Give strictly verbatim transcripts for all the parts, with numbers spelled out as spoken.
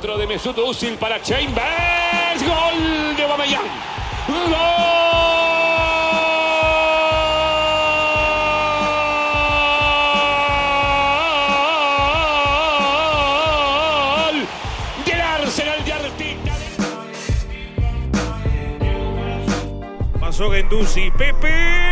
Centro de Mesut Özil para Chambers. Gol de Aubameyang. ¡Gol! Del Arsenal de Arteta. Pasó Guendouzi, Pepe.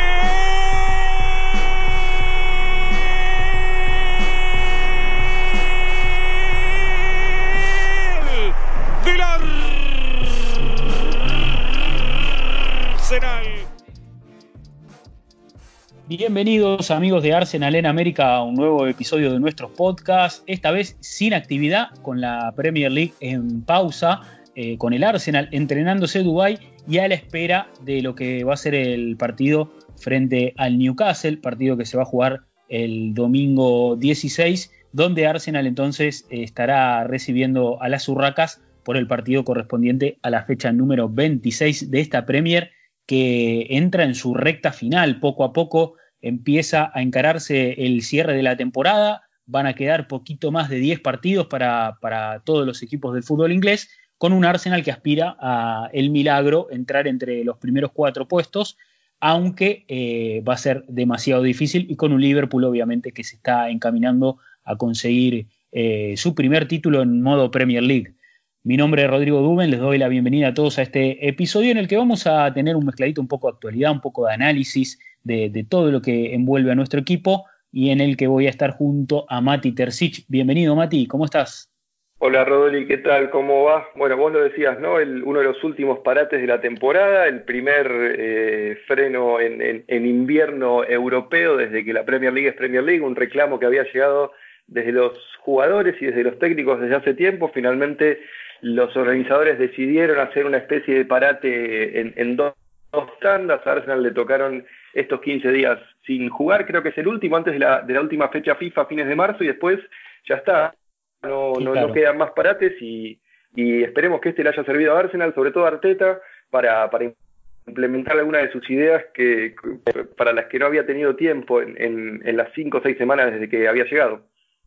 Bienvenidos amigos de Arsenal en América a un nuevo episodio de nuestro podcast, esta vez sin actividad, con la Premier League en pausa, eh, con el Arsenal entrenándose en Dubái y a la espera de lo que va a ser el partido frente al Newcastle, partido que se va a jugar el domingo dieciséis, donde Arsenal entonces estará recibiendo a las Urracas por el partido correspondiente a la fecha número veintiséis de esta Premier, que entra en su recta final. Poco a poco empieza a encararse el cierre de la temporada, van a quedar poquito más de diez partidos para, para todos los equipos del fútbol inglés, con un Arsenal que aspira a el milagro, entrar entre los primeros cuatro puestos, aunque eh, va a ser demasiado difícil, y con un Liverpool obviamente que se está encaminando a conseguir eh, su primer título en modo Premier League. Mi nombre es Rodrigo Duben, les doy la bienvenida a todos a este episodio en el que vamos a tener un mezcladito un poco de actualidad, un poco de análisis de, de todo lo que envuelve a nuestro equipo, y en el que voy a estar junto a Mati Terzic. Bienvenido, Mati, ¿cómo estás? Hola Rodri, ¿qué tal? ¿Cómo va? Bueno, vos lo decías, ¿no? El, uno de los últimos parates de la temporada, el primer eh, freno en, en, en invierno europeo desde que la Premier League es Premier League, un reclamo que había llegado desde los jugadores y desde los técnicos desde hace tiempo. Finalmente los organizadores decidieron hacer una especie de parate en, en dos, dos tandas. A Arsenal le tocaron estos quince días sin jugar, creo que es el último antes de la, de la última fecha FIFA a fines de marzo, y después ya está, no, sí, no, claro. no quedan más parates, y, y esperemos que este le haya servido a Arsenal, sobre todo a Arteta, para, para implementar alguna de sus ideas que, para las que no había tenido tiempo en, en, en las cinco o seis semanas desde que había llegado.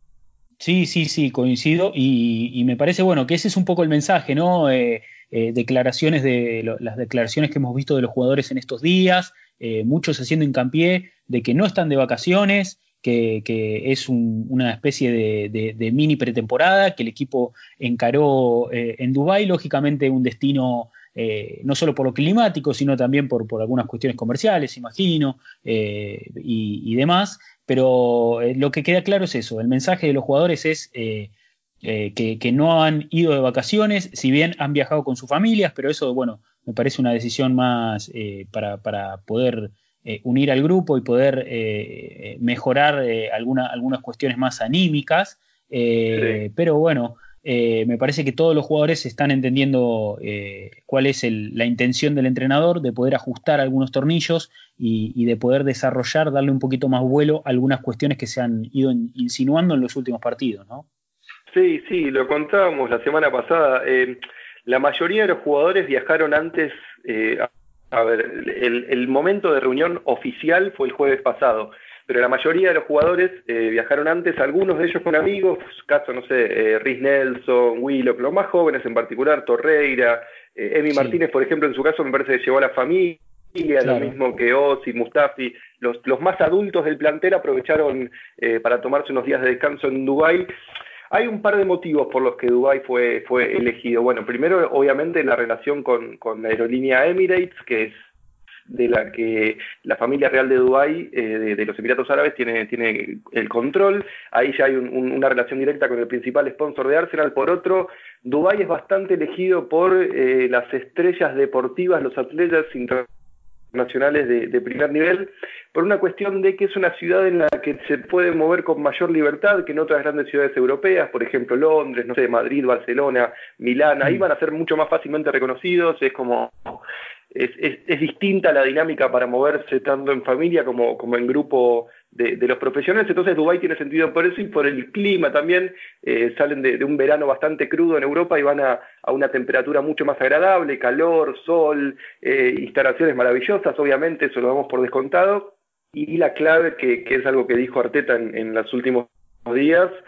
Sí, sí, sí, coincido, y, y me parece bueno que ese es un poco el mensaje, ¿no? Eh, eh, declaraciones de lo, las declaraciones que hemos visto de los jugadores en estos días, eh, muchos haciendo hincapié de que no están de vacaciones, que, que es un, una especie de, de, de mini pretemporada, que el equipo encaró eh, en Dubái, lógicamente un destino eh, no solo por lo climático, sino también por, por algunas cuestiones comerciales, imagino, eh, y, y demás. Pero eh, lo que queda claro es eso, el mensaje de los jugadores es eh, eh, que, que no han ido de vacaciones, si bien han viajado con sus familias, pero eso, bueno, me parece una decisión más eh, para, para poder eh, unir al grupo y poder eh, mejorar eh, alguna, algunas cuestiones más anímicas, eh, sí. Pero bueno, eh, me parece que todos los jugadores están entendiendo eh, cuál es el, la intención del entrenador de poder ajustar algunos tornillos y, y de poder desarrollar, darle un poquito más vuelo a algunas cuestiones que se han ido insinuando en los últimos partidos, ¿no? Sí, sí, lo contábamos la semana pasada. Eh, la mayoría de los jugadores viajaron antes. Eh, a, a ver, el, el momento de reunión oficial fue el jueves pasado, pero la mayoría de los jugadores eh, viajaron antes, algunos de ellos con amigos, caso, no sé, eh, Rhys Nelson, Willock, los más jóvenes en particular, Torreira, eh, Emi sí. Martínez, por ejemplo, en su caso me parece que llevó a la familia, claro. Lo mismo que Ozzy, Mustafi, los, los más adultos del plantel aprovecharon eh, para tomarse unos días de descanso en Dubái. Hay un par de motivos por los que Dubái fue, fue elegido. Bueno, primero, obviamente, la relación con, con la aerolínea Emirates, que es de la que la familia real de Dubái, eh, de, de los Emiratos Árabes, tiene, tiene el control. Ahí ya hay un, un, una relación directa con el principal sponsor de Arsenal. Por otro, Dubái es bastante elegido por eh, las estrellas deportivas, los atletas internacionales de, de primer nivel, por una cuestión de que es una ciudad en la que se puede mover con mayor libertad que en otras grandes ciudades europeas, por ejemplo Londres, no sé, Madrid, Barcelona, Milán. Ahí van a ser mucho más fácilmente reconocidos. Es como Es, es, es distinta la dinámica para moverse tanto en familia como, como en grupo de, de los profesionales. Entonces Dubái tiene sentido por eso y por el clima también. Eh, salen de, de un verano bastante crudo en Europa y van a, a una temperatura mucho más agradable, calor, sol, eh, instalaciones maravillosas, obviamente, eso lo damos por descontado. Y la clave, que, que es algo que dijo Arteta en, en los últimos días,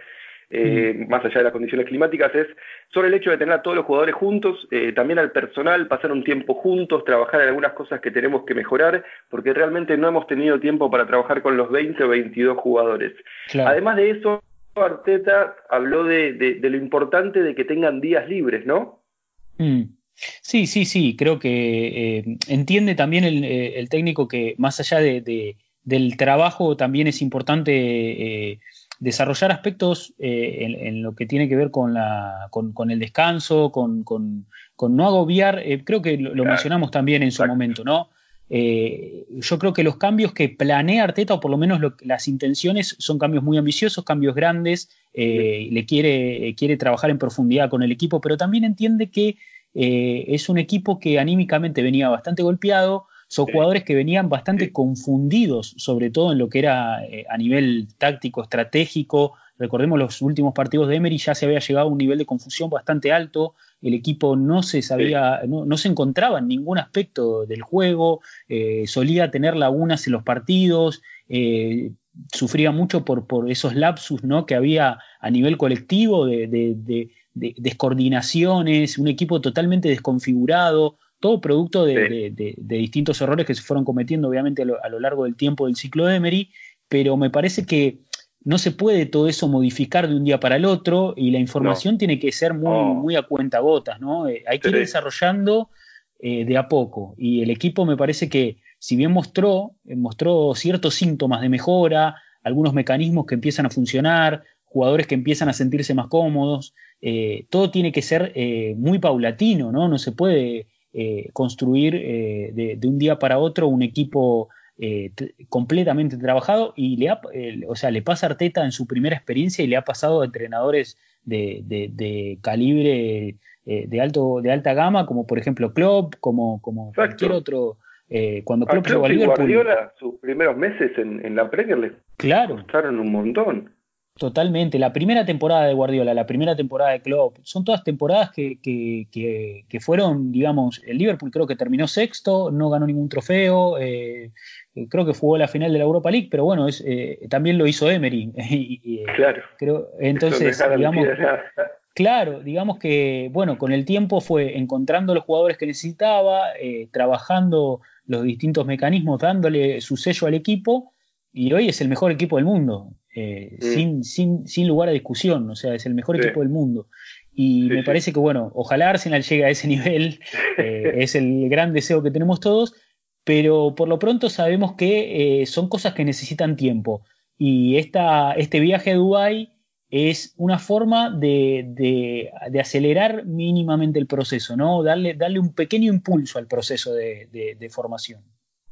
eh, mm. más allá de las condiciones climáticas, es sobre el hecho de tener a todos los jugadores juntos, eh, también al personal, pasar un tiempo juntos, trabajar en algunas cosas que tenemos que mejorar, porque realmente no hemos tenido tiempo para trabajar con los veinte o veintidós jugadores. Claro. Además de eso, Arteta habló de, de, de lo importante de que tengan días libres, ¿no? Mm. Sí, sí, sí, creo que eh, entiende también el, el técnico que más allá de, de, del trabajo también es importante eh, desarrollar aspectos eh, en, en lo que tiene que ver con, la, con, con el descanso, con, con, con no agobiar, eh, creo que lo, lo mencionamos también en su Exacto. momento, ¿no? Eh, yo creo que los cambios que planea Arteta, o por lo menos lo, las intenciones, son cambios muy ambiciosos, cambios grandes, eh, le quiere, quiere trabajar en profundidad con el equipo, pero también entiende que Eh, es un equipo que anímicamente venía bastante golpeado, son sí. jugadores que venían bastante sí. confundidos, sobre todo en lo que era eh, a nivel táctico, estratégico. Recordemos los últimos partidos de Emery, ya se había llegado a un nivel de confusión bastante alto, el equipo no se sabía, sí. no, no se encontraba en ningún aspecto del juego, eh, solía tener lagunas en los partidos, eh, sufría mucho por, por esos lapsus, ¿no?, que había a nivel colectivo de, de, de De, descoordinaciones, un equipo totalmente desconfigurado, todo producto de, sí. de, de, de distintos errores que se fueron cometiendo obviamente a lo, a lo largo del tiempo del ciclo de Emery, pero me parece que no se puede todo eso modificar de un día para el otro y la información no. tiene que ser muy, oh. muy a cuentagotas, ¿no? Eh, hay que sí. ir desarrollando eh, de a poco, y el equipo me parece que si bien mostró, eh, mostró ciertos síntomas de mejora, algunos mecanismos que empiezan a funcionar, jugadores que empiezan a sentirse más cómodos, eh, todo tiene que ser eh, muy paulatino, ¿no? No se puede eh, construir eh, de, de un día para otro un equipo eh, t- completamente trabajado, y le, ha, eh, o sea, le pasa a Arteta en su primera experiencia y le ha pasado a entrenadores de, de, de calibre eh, de, alto, de alta gama, como por ejemplo Klopp, como, como cualquier otro. Eh, cuando Klopp llegó a Liverpool, Guardiola, sus primeros meses en, en la Premier le claro. costaron un montón. Totalmente, la primera temporada de Guardiola, la primera temporada de Klopp, son todas temporadas que, que, que, que fueron, digamos, el Liverpool creo que terminó sexto, no ganó ningún trofeo, eh, creo que jugó la final de la Europa League, pero bueno, es, eh, también lo hizo Emery. y, y, claro. Creo, entonces, no digamos, claro, digamos que, bueno, con el tiempo fue encontrando los jugadores que necesitaba, eh, trabajando los distintos mecanismos, dándole su sello al equipo, y hoy es el mejor equipo del mundo. Eh, mm. sin, sin, sin lugar a discusión, o sea, es el mejor sí. equipo del mundo, y sí, me sí. parece que bueno, ojalá Arsenal llegue a ese nivel, eh, es el gran deseo que tenemos todos, pero por lo pronto sabemos que eh, son cosas que necesitan tiempo, y esta, este viaje a Dubái es una forma de, de, de acelerar mínimamente el proceso, ¿no? Darle, darle un pequeño impulso al proceso de, de, de formación.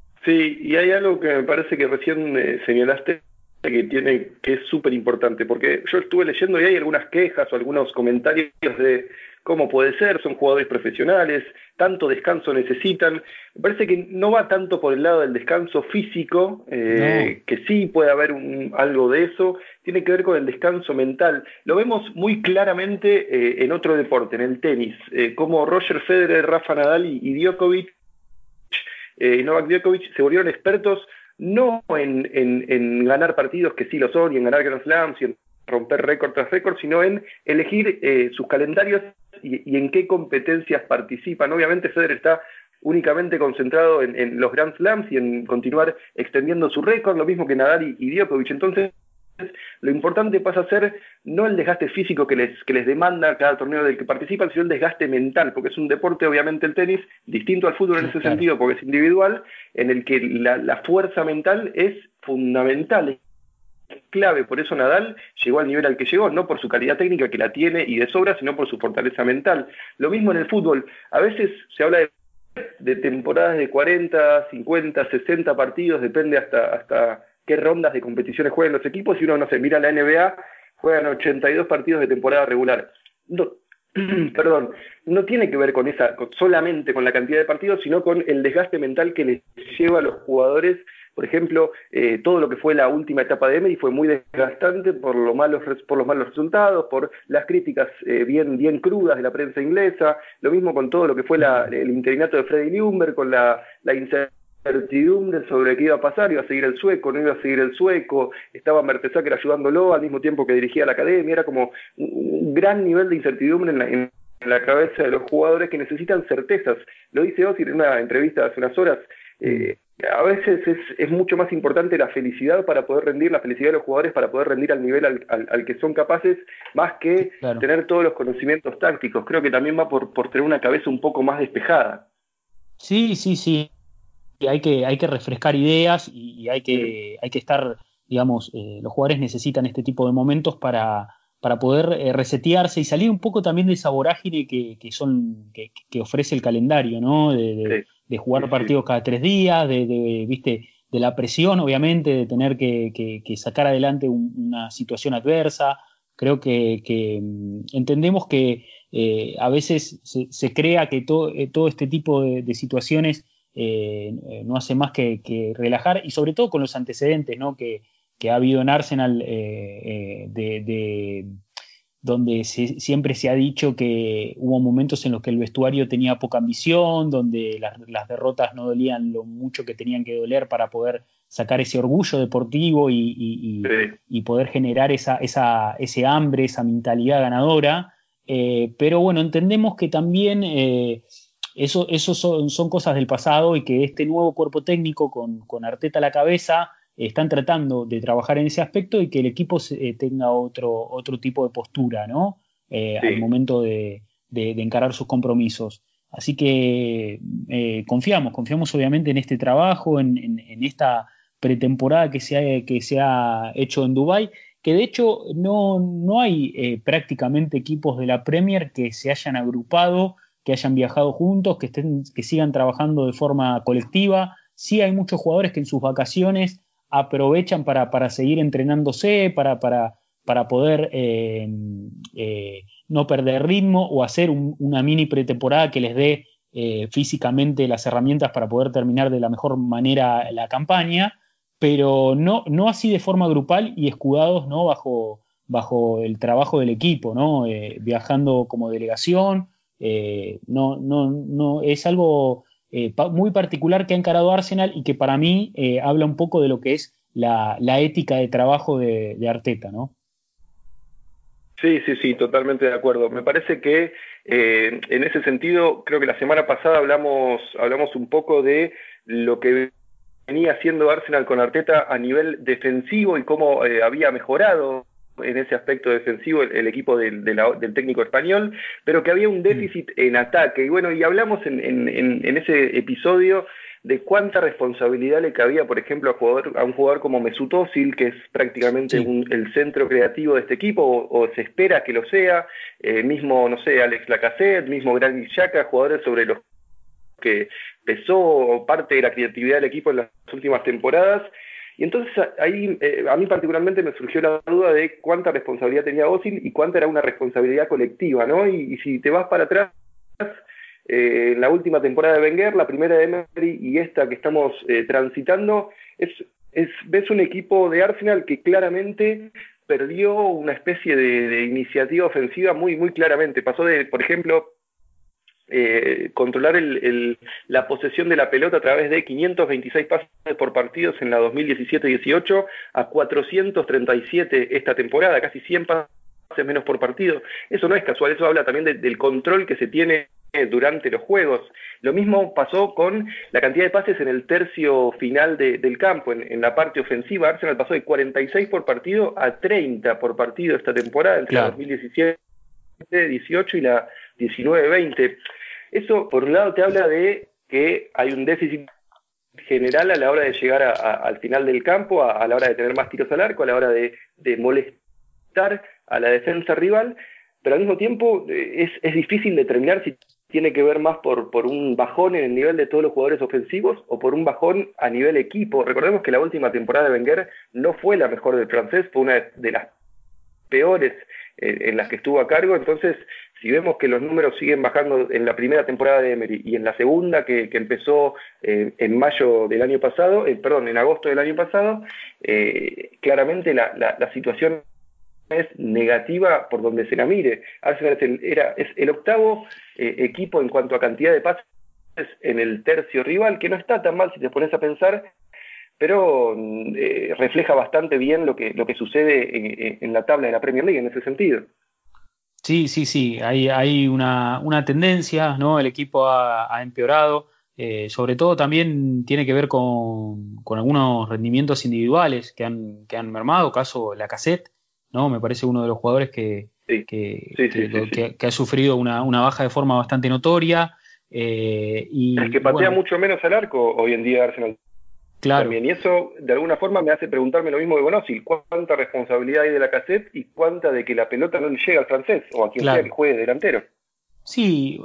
Sí, y hay algo que me parece que recién eh, señalaste que tiene que es súper importante, porque yo estuve leyendo y hay algunas quejas o algunos comentarios de cómo puede ser, son jugadores profesionales, tanto descanso necesitan. Me parece que no va tanto por el lado del descanso físico, eh, no. que sí puede haber un, algo de eso, tiene que ver con el descanso mental. Lo vemos muy claramente eh, en otro deporte, en el tenis, eh, como Roger Federer, Rafa Nadal y, y Djokovic, eh, Novak Djokovic se volvieron expertos no en, en, en ganar partidos, que sí lo son, y en ganar Grand Slams, y en romper récord tras récord, sino en elegir eh, sus calendarios y, y en qué competencias participan. Obviamente Federer está únicamente concentrado en, en los Grand Slams y en continuar extendiendo su récord, lo mismo que Nadal y, y Djokovic. Entonces, lo importante pasa a ser no el desgaste físico que les, que les demanda cada torneo del que participan, sino el desgaste mental, porque es un deporte, obviamente el tenis, distinto al fútbol en ese claro. sentido, porque es individual, en el que la, la fuerza mental es fundamental, es clave. Por eso Nadal llegó al nivel al que llegó, no por su calidad técnica, que la tiene y de sobra, sino por su fortaleza mental. Lo mismo en el fútbol, a veces se habla de, de temporadas de cuarenta, cincuenta, sesenta partidos, depende hasta... hasta qué rondas de competiciones juegan los equipos, y uno, no sé, mira la N B A, juegan ochenta y dos partidos de temporada regular. No, perdón, no tiene que ver con esa, con, solamente con la cantidad de partidos, sino con el desgaste mental que les lleva a los jugadores. Por ejemplo, eh, todo lo que fue la última etapa de Emery fue muy desgastante por, lo malos, por los malos resultados, por las críticas eh, bien, bien crudas de la prensa inglesa, lo mismo con todo lo que fue la, el interinato de Freddie Ljungberg, con la, la incertidumbre incertidumbre sobre qué iba a pasar, iba a seguir el sueco, no iba a seguir el sueco, estaba Mertesacker ayudándolo al mismo tiempo que dirigía la academia, era como un gran nivel de incertidumbre en la, en la cabeza de los jugadores que necesitan certezas. Lo dice Özil en una entrevista hace unas horas, eh, a veces es, es mucho más importante la felicidad para poder rendir, la felicidad de los jugadores para poder rendir al nivel al, al, al que son capaces, más que claro. tener todos los conocimientos tácticos. Creo que también va por, por tener una cabeza un poco más despejada. Sí, sí, sí. Hay que, hay que refrescar ideas y, y hay que, hay que estar, digamos, eh, los jugadores necesitan este tipo de momentos para, para poder eh, resetearse y salir un poco también de esa vorágine que, que son, que, que ofrece el calendario, ¿no? De, de, sí. de jugar sí, partidos sí. cada tres días, de, de, viste, de la presión, obviamente, de tener que, que, que sacar adelante un, una situación adversa. Creo que, que entendemos que eh, a veces se, se crea que to, eh, todo este tipo de, de situaciones Eh, no hace más que, que relajar, y sobre todo con los antecedentes, ¿no? que, que ha habido en Arsenal, eh, eh, de, de, donde se, siempre se ha dicho que hubo momentos en los que el vestuario tenía poca ambición, donde las, las derrotas no dolían lo mucho que tenían que doler para poder sacar ese orgullo deportivo y, y, y, sí. y poder generar esa, esa, ese hambre, esa mentalidad ganadora. Eh, pero bueno, entendemos que también eh, Eso, eso son, son cosas del pasado, y que este nuevo cuerpo técnico con, con Arteta a la cabeza eh, están tratando de trabajar en ese aspecto, y que el equipo se, eh, tenga otro, otro tipo de postura, ¿no? Eh, sí. Al momento de, de, de encarar sus compromisos. Así que eh, confiamos, confiamos obviamente en este trabajo, en, en, en esta pretemporada que se, ha, que se ha hecho en Dubái, que de hecho no, no hay eh, prácticamente equipos de la Premier que se hayan agrupado, que hayan viajado juntos, que estén, que sigan trabajando de forma colectiva. Sí hay muchos jugadores que en sus vacaciones aprovechan para, para seguir entrenándose, para, para, para poder eh, eh, no perder ritmo, o hacer un, una mini pretemporada que les dé eh, físicamente las herramientas para poder terminar de la mejor manera la campaña, pero no, no así de forma grupal y escudados, ¿no? bajo, bajo el trabajo del equipo, ¿no? Eh, viajando como delegación. Eh, no, no, no, es algo eh, pa- muy particular que ha encarado Arsenal, y que para mí eh, habla un poco de lo que es la, la ética de trabajo de, de Arteta, ¿no? Sí, sí, sí, totalmente de acuerdo. Me parece que eh, en ese sentido, creo que la semana pasada hablamos, hablamos un poco de lo que venía haciendo Arsenal con Arteta a nivel defensivo y cómo eh, había mejorado en ese aspecto defensivo el, el equipo del, de la, del técnico español, pero que había un déficit en ataque. Y bueno, y hablamos en, en, en ese episodio de cuánta responsabilidad le cabía, por ejemplo, a, jugador, a un jugador como Mesut Özil, que es prácticamente sí. un, el centro creativo de este equipo, o, o se espera que lo sea, eh, mismo, no sé, Alex Lacazette, mismo Granit Xhaka, jugadores sobre los que pesó parte de la creatividad del equipo en las últimas temporadas. Y entonces ahí eh, a mí particularmente me surgió la duda de cuánta responsabilidad tenía Özil y cuánta era una responsabilidad colectiva, ¿no? Y, y si te vas para atrás, eh, en la última temporada de Wenger, la primera de Emery y esta que estamos eh, transitando, es, es ves un equipo de Arsenal que claramente perdió una especie de, de iniciativa ofensiva muy, muy claramente. Pasó de, por ejemplo, Eh, controlar el, el, la posesión de la pelota a través de quinientos veintiséis pases por partidos en la dos mil diecisiete dieciocho a cuatrocientos treinta y siete esta temporada, casi cien pases menos por partido. Eso no es casual, eso habla también de, del control que se tiene durante los juegos. Lo mismo pasó con la cantidad de pases en el tercio final de, del campo, en, en la parte ofensiva. Arsenal pasó de cuarenta y seis por partido a treinta por partido esta temporada, entre claro. la dos mil diecisiete dieciocho y la diecinueve veinte. Eso, por un lado, te habla de que hay un déficit general a la hora de llegar a, a, al final del campo, a, a la hora de tener más tiros al arco, a la hora de, de molestar a la defensa rival, pero al mismo tiempo eh, es, es difícil determinar si tiene que ver más por, por un bajón en el nivel de todos los jugadores ofensivos o por un bajón a nivel equipo. Recordemos que la última temporada de Wenger no fue la mejor del francés, fue una de las peores en las que estuvo a cargo. Entonces, si vemos que los números siguen bajando en la primera temporada de Emery y en la segunda que, que empezó eh, en mayo del año pasado, eh, perdón, en agosto del año pasado, eh, claramente la, la, la situación es negativa por donde se la mire. Arsenal es el, era, es el octavo eh, equipo en cuanto a cantidad de pases en el tercio rival, que no está tan mal si te pones a pensar, pero eh, refleja bastante bien lo que, lo que sucede en, en la tabla de la Premier League en ese sentido. Sí, sí, sí, hay, hay una, una tendencia, ¿no? El equipo ha, ha empeorado, eh, sobre todo también tiene que ver con, con algunos rendimientos individuales que han, que han mermado, caso Lacazette, ¿no? Me parece uno de los jugadores que, sí. que, Sí, que, sí, sí, que, sí. que ha sufrido una, una baja de forma bastante notoria. Eh, y, es que patea bueno, mucho menos al arco hoy en día Arsenal. claro. También, y eso de alguna forma me hace preguntarme lo mismo de Bonosi, cuánta responsabilidad hay de Lacazette y cuánta de que la pelota no le llega al francés o a quien Claro. sea que juegue delantero. Sí,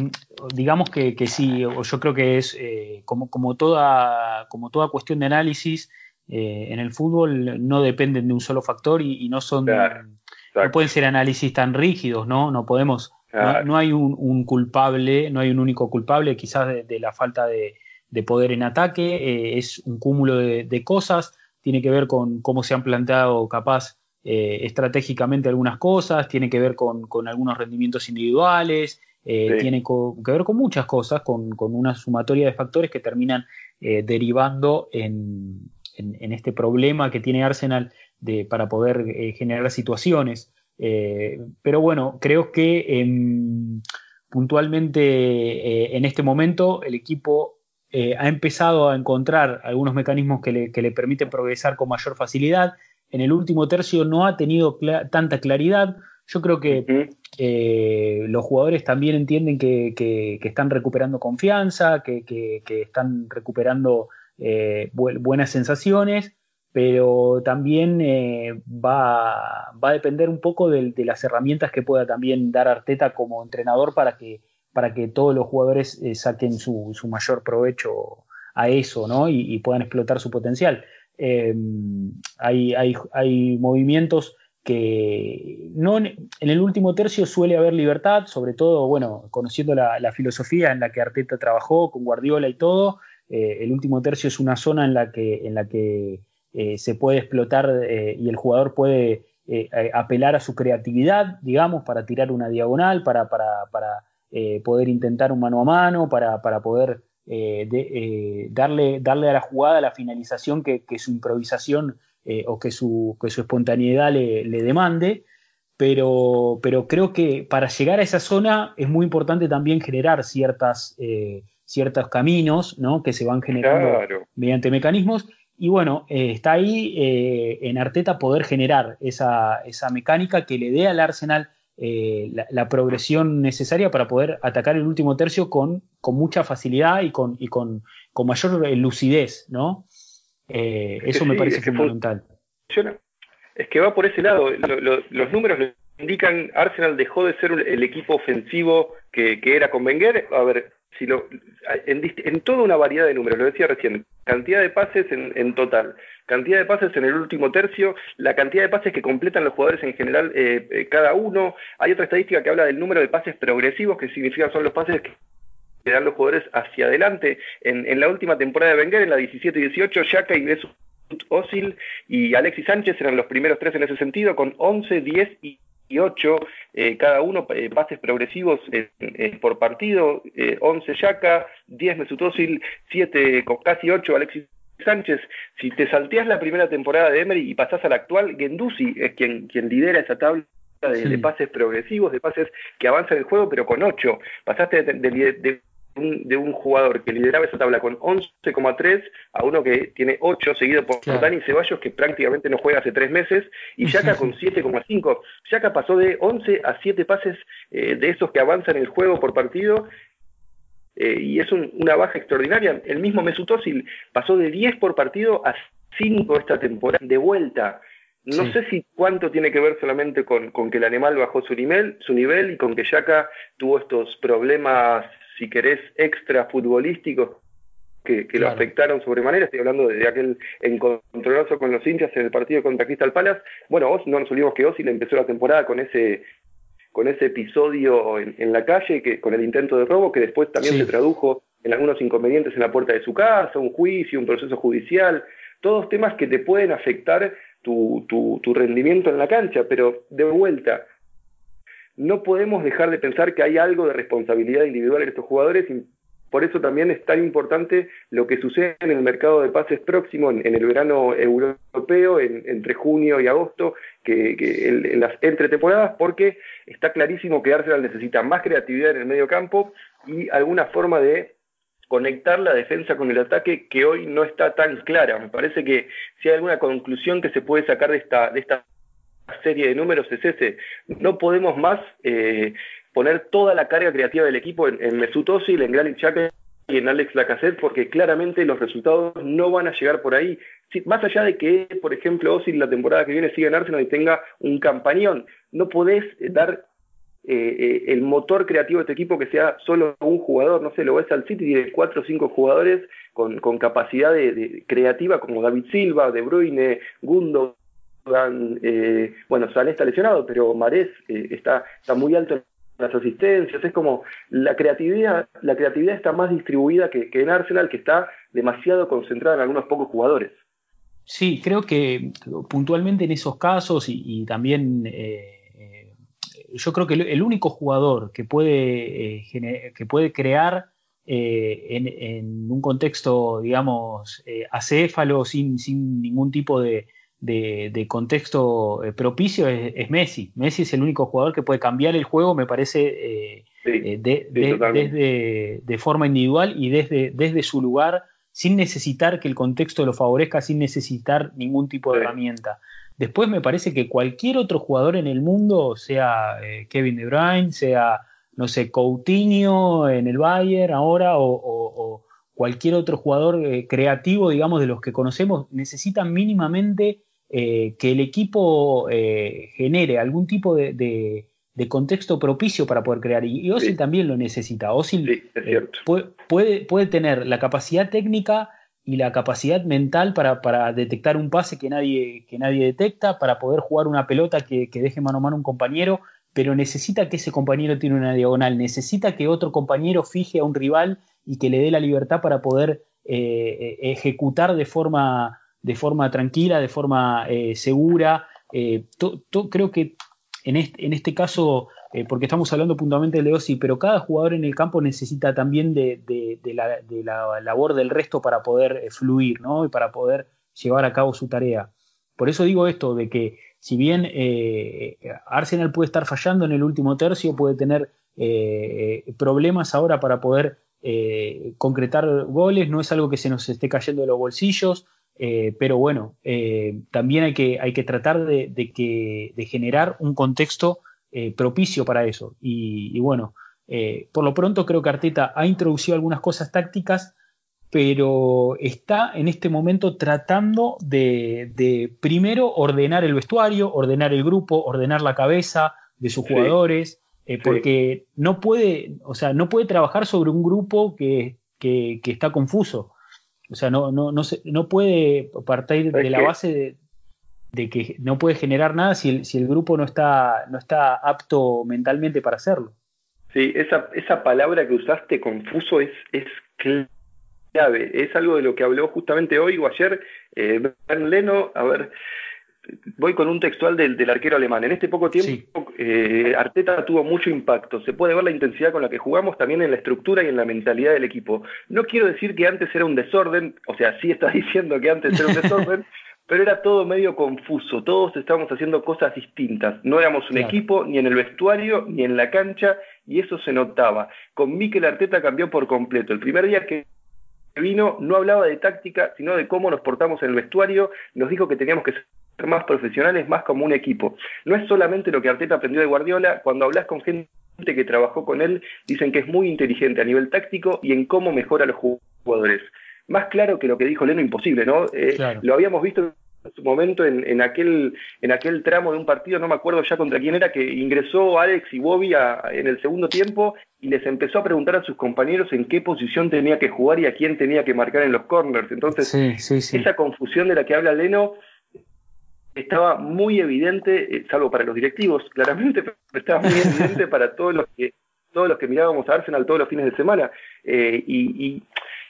digamos que, que sí, yo creo que es eh, como, como, toda, como toda cuestión de análisis, eh, en el fútbol no dependen de un solo factor y, y no son, Claro, no pueden ser análisis tan rígidos, ¿no? No podemos, claro. no, no hay un, un culpable, no hay un único culpable quizás de, de la falta de, de poder en ataque, eh, es un cúmulo de, de cosas, tiene que ver con cómo se han planteado capaz Eh, estratégicamente algunas cosas, tiene que ver con, con algunos rendimientos individuales, eh, Sí. tiene co- que ver con muchas cosas, con, con una sumatoria de factores que terminan eh, derivando en, en, en este problema que tiene Arsenal de, para poder eh, generar situaciones. Eh, pero bueno, creo que eh, puntualmente eh, en este momento el equipo eh, ha empezado a encontrar algunos mecanismos que le, que le permiten progresar con mayor facilidad. En el último tercio no ha tenido cl- tanta claridad. Yo creo que Uh-huh. eh, los jugadores también entienden que, que, que están recuperando confianza, que, que, que están recuperando eh, bu- buenas sensaciones, pero también eh, va, va a depender un poco de, de las herramientas que pueda también dar Arteta como entrenador para que, para que todos los jugadores eh, saquen su, su mayor provecho a eso, ¿no? y, y puedan explotar su potencial. Eh, hay, hay, hay movimientos que no en, en el último tercio suele haber libertad, sobre todo, bueno, conociendo la, la filosofía en la que Arteta trabajó con Guardiola y todo, eh, el último tercio es una zona en la que, en la que eh, se puede explotar eh, y el jugador puede eh, apelar a su creatividad, digamos, para tirar una diagonal, para, para, para eh, poder intentar un mano a mano, para, para poder Eh, de, eh, darle, darle a la jugada la finalización que, que su improvisación eh, o que su, que su espontaneidad le, le demande, pero, pero creo que para llegar a esa zona es muy importante también generar ciertas, eh, ciertos caminos, ¿no? Que se van generando Claro. mediante mecanismos. Y bueno, eh, está ahí eh, en Arteta poder generar esa, esa mecánica que le dé al Arsenal Eh, la, la progresión necesaria para poder atacar el último tercio con, con mucha facilidad y con, y con, con mayor lucidez, ¿no? Eh, Es eso que me sí, parece es que fundamental. funciona. Es que va por ese lado. Lo, lo, los números lo indican. Arsenal dejó de ser el equipo ofensivo que, que era con Wenger. A ver, si lo, en, en toda una variedad de números, lo decía recién, cantidad de pases en, en total, cantidad de pases en el último tercio, la cantidad de pases que completan los jugadores en general, eh, eh, cada uno. Hay otra estadística que habla del número de pases progresivos, que significa son los pases que que dan los jugadores hacia adelante. En, en la última temporada de Wenger, en la diecisiete y dieciocho, Xhaka y Mesut Özil y Alexis Sánchez eran los primeros tres en ese sentido, con once, diez y ocho eh, cada uno, eh, pases progresivos eh, eh, por partido, eh, once Xhaka, diez Mesut Özil, siete, con casi ocho Alexis Sánchez. Si te salteás la primera temporada de Emery y pasás a la actual, Guendouzi es quien, quien lidera esa tabla de, sí. de pases progresivos, de pases que avanzan el juego, pero con ocho. Pasaste de, de, de, de Un, de un jugador que lideraba esa tabla con once coma tres a uno que tiene ocho, seguido por claro. Dani Ceballos, que prácticamente no juega hace tres meses, y Xhaka con siete coma cinco. Xhaka pasó de once a siete pases eh, de esos que avanzan el juego por partido, eh, y es un, una baja extraordinaria. El mismo Mesut Özil pasó de diez por partido a cinco esta temporada, de vuelta. No sí. sé si cuánto tiene que ver solamente con, con que el animal bajó su nivel, su nivel y con que Xhaka tuvo estos problemas, si querés, extra futbolísticos que, que claro. lo afectaron sobremanera. Estoy hablando de, de aquel encontronazo con los hinchas en el partido contra Crystal Palace. Bueno, Oz, no nos olvidemos que Ozil empezó la temporada con ese con ese episodio en, en la calle, que con el intento de robo, que después también sí. se tradujo en algunos inconvenientes en la puerta de su casa, un juicio, un proceso judicial, todos temas que te pueden afectar tu, tu, tu rendimiento en la cancha, pero de vuelta, no podemos dejar de pensar que hay algo de responsabilidad individual en estos jugadores, por eso también es tan importante lo que sucede en el mercado de pases próximo, en, en el verano europeo, en, entre junio y agosto, que, que en, en las entretemporadas, porque está clarísimo que Arsenal necesita más creatividad en el medio campo y alguna forma de conectar la defensa con el ataque que hoy no está tan clara. Me parece que si hay alguna conclusión que se puede sacar de esta, de esta serie de números es ese. No podemos más eh, poner toda la carga creativa del equipo en, en Mesut Özil, en Granit Xhaka y en Alex Lacazette, porque claramente los resultados no van a llegar por ahí. Sí, más allá de que, por ejemplo, Özil la temporada que viene siga en Arsenal y tenga un campañón, no podés dar Eh, eh, el motor creativo de este equipo que sea solo un jugador. No sé, lo ves al City, tiene cuatro o cinco jugadores con, con capacidad de, de creativa como David Silva, De Bruyne, Gundogan, eh, bueno, Sané está lesionado, pero Mahrez eh, está, está muy alto en las asistencias. Es como la creatividad, la creatividad está más distribuida que, que en Arsenal, que está demasiado concentrada en algunos pocos jugadores. Sí, creo que puntualmente en esos casos y, y también eh, yo creo que el único jugador que puede, eh, gener- que puede crear eh, en, en un contexto, digamos, eh, acéfalo, sin, sin ningún tipo de, de, de contexto eh, propicio, es, es Messi. Messi es el único jugador que puede cambiar el juego, me parece, eh, Sí, eh, de, sí, de- totalmente. desde, de forma individual y desde, desde su lugar, sin necesitar que el contexto lo favorezca, sin necesitar ningún tipo de Sí. herramienta. Después me parece que cualquier otro jugador en el mundo, sea eh, Kevin De Bruyne, sea, no sé, Coutinho en el Bayern ahora, o, o- o cualquier otro jugador eh, creativo, digamos, de los que conocemos, necesitan mínimamente eh, que el equipo eh, genere algún tipo de, de- de contexto propicio para poder crear. Y, y Özil Sí, también lo necesita. Özil sí, es eh, cierto. puede, puede, puede tener la capacidad técnica y la capacidad mental para, para detectar un pase que nadie, que nadie detecta, para poder jugar una pelota que, que deje mano a mano un compañero, pero necesita que ese compañero tiene una diagonal, necesita que otro compañero fije a un rival y que le dé la libertad para poder eh, ejecutar de forma, de forma tranquila, de forma eh, segura. Eh, to, to, creo que en este, en este caso, eh, porque estamos hablando puntualmente de Özil, pero cada jugador en el campo necesita también de, de, de, la, de la labor del resto para poder eh, fluir, ¿no? Y para poder llevar a cabo su tarea. Por eso digo esto, de que si bien eh, Arsenal puede estar fallando en el último tercio, puede tener eh, problemas ahora para poder eh, concretar goles, no es algo que se nos esté cayendo de los bolsillos, eh, pero bueno, eh, también hay que, hay que tratar de, de, que, de generar un contexto eh, propicio para eso. Y, y bueno, eh, por lo pronto creo que Arteta ha introducido algunas cosas tácticas, pero está en este momento tratando de, de primero ordenar el vestuario, ordenar el grupo, ordenar la cabeza de sus Sí, jugadores, eh, sí. porque no puede, o sea, no puede trabajar sobre un grupo que, que, que está confuso. O sea, no, no, no, se, no puede partir de ¿Sabes la qué? base de, de que no puede generar nada si el, si el grupo no está, no está apto mentalmente para hacerlo. Sí, esa, esa palabra que usaste, confuso, es, es clave. Es algo de lo que habló justamente hoy o ayer eh, Bernd Leno. A ver, voy con un textual del, del arquero alemán. En este poco tiempo, Sí. eh, Arteta tuvo mucho impacto. Se puede ver la intensidad con la que jugamos también en la estructura y en la mentalidad del equipo. No quiero decir que antes era un desorden, o sea, sí está diciendo que antes era un desorden, pero era todo medio confuso. Todos estábamos haciendo cosas distintas. No éramos un Claro. equipo, ni en el vestuario, ni en la cancha, y eso se notaba. Con Mikel Arteta cambió por completo. El primer día que vino no hablaba de táctica, sino de cómo nos portamos en el vestuario. Nos dijo que teníamos que ser más profesionales, más como un equipo. No es solamente lo que Arteta aprendió de Guardiola. Cuando hablas con gente que trabajó con él, dicen que es muy inteligente a nivel táctico y en cómo mejora a los jugadores. Más claro que lo que dijo Leno, imposible, ¿no? Eh, Claro. Lo habíamos visto en su momento en, en, aquel, en aquel tramo de un partido, no me acuerdo ya contra quién era, que ingresó Alex y Bobby a, en el segundo tiempo y les empezó a preguntar a sus compañeros en qué posición tenía que jugar y a quién tenía que marcar en los corners. Entonces, Sí, sí, sí. esa confusión de la que habla Leno estaba muy evidente, eh, salvo para los directivos, claramente, pero estaba muy evidente para todos los que todos los que mirábamos a Arsenal todos los fines de semana. Eh, y, y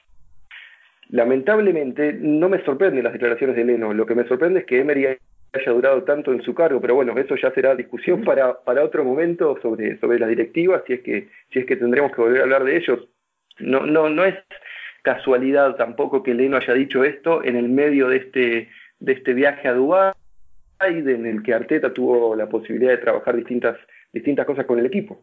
lamentablemente no me sorprenden las declaraciones de Leno. Lo que me sorprende es que Emery haya durado tanto en su cargo, pero bueno, eso ya será discusión para, para otro momento sobre, sobre las directivas, si es que, si es que tendremos que volver a hablar de ellos. no, no, no es casualidad tampoco que Leno haya dicho esto en el medio de este, de este viaje a Dubái, en el que Arteta tuvo la posibilidad de trabajar distintas, distintas cosas con el equipo.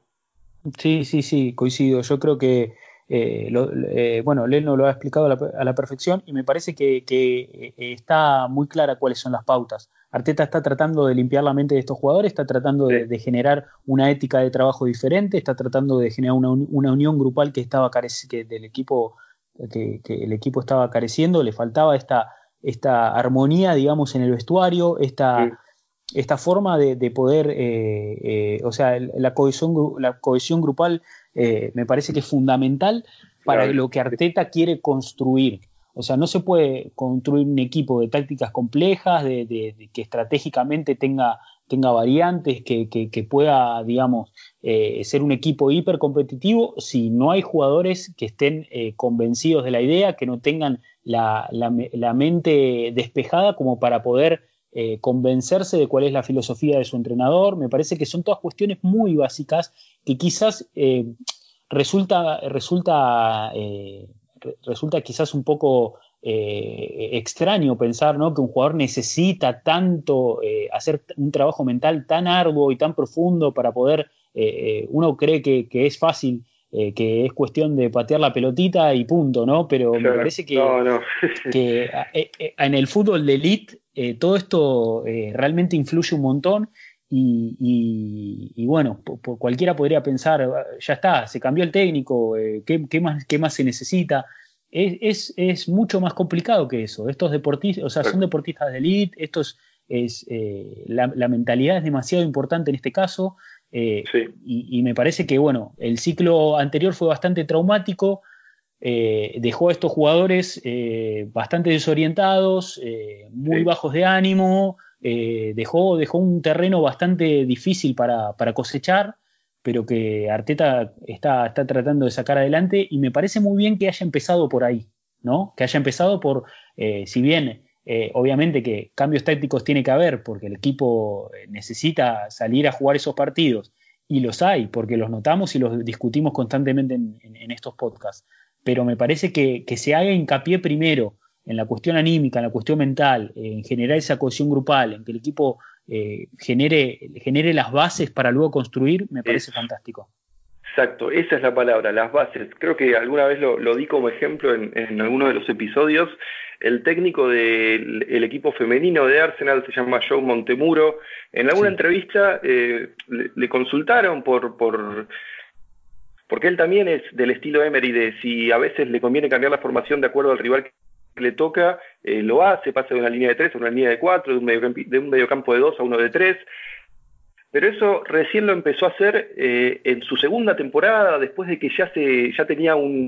Sí, sí, sí, coincido. Yo creo que, eh, lo, eh, bueno, Leno lo ha explicado a la, a la perfección y me parece que, que eh, está muy clara cuáles son las pautas. Arteta está tratando de limpiar la mente de estos jugadores, está tratando de, de generar una ética de trabajo diferente, está tratando de generar una, una unión grupal que estaba carece, que del equipo que, que el equipo estaba careciendo, le faltaba esta, esta armonía, digamos, en el vestuario, esta... Sí. Esta forma de, de poder, eh, eh, o sea, la cohesión, la cohesión grupal eh, me parece que es fundamental para claro. lo que Arteta quiere construir. O sea, no se puede construir un equipo de tácticas complejas, de, de, de que estratégicamente tenga, tenga variantes, que, que, que pueda, digamos, eh, ser un equipo hipercompetitivo si no hay jugadores que estén eh, convencidos de la idea, que no tengan la, la, la mente despejada como para poder Eh, convencerse de cuál es la filosofía de su entrenador. Me parece que son todas cuestiones muy básicas que quizás eh, resulta, resulta, eh, resulta quizás un poco eh, extraño pensar, ¿no?, que un jugador necesita tanto eh, hacer un trabajo mental tan arduo y tan profundo para poder, eh, uno cree que, que es fácil, eh, que es cuestión de patear la pelotita y punto, ¿no? Pero claro, me parece que, no, no. que eh, eh, en el fútbol de elite Eh, todo esto eh, realmente influye un montón y, y, y bueno, po, po, cualquiera podría pensar, ya está, se cambió el técnico, eh, ¿qué, qué, más, ¿qué más se necesita? Es, es, es mucho más complicado que eso. Estos deportistas, o sea, son deportistas de elite, estos es, eh, la, la mentalidad es demasiado importante en este caso eh, sí. y, y me parece que, bueno, el ciclo anterior fue bastante traumático. Eh, dejó a estos jugadores eh, bastante desorientados, eh, muy sí. bajos de ánimo, eh, dejó, dejó un terreno bastante difícil para, para cosechar, pero que Arteta está, está tratando de sacar adelante y me parece muy bien que haya empezado por ahí, ¿no? Que haya empezado por, eh, si bien eh, obviamente que cambios tácticos tiene que haber porque el equipo necesita salir a jugar esos partidos y los hay porque los notamos y los discutimos constantemente en, en, en estos podcasts. Pero me parece que, que se haga hincapié primero en la cuestión anímica, en la cuestión mental, en generar esa cohesión grupal, en que el equipo eh, genere, genere las bases para luego construir, me parece es, fantástico. Exacto, esa es la palabra, las bases. Creo que alguna vez lo, lo di como ejemplo en, en alguno de los episodios. El técnico del el equipo femenino de Arsenal se llama Joe Montemuro. En alguna sí. entrevista eh, le, le consultaron por... por porque él también es del estilo Emery, de si a veces le conviene cambiar la formación de acuerdo al rival que le toca, eh, lo hace, pasa de una línea de tres a una línea de cuatro, de un mediocampo de, un mediocampo de dos a uno de tres, pero eso recién lo empezó a hacer eh, en su segunda temporada, después de que ya, se, ya tenía un,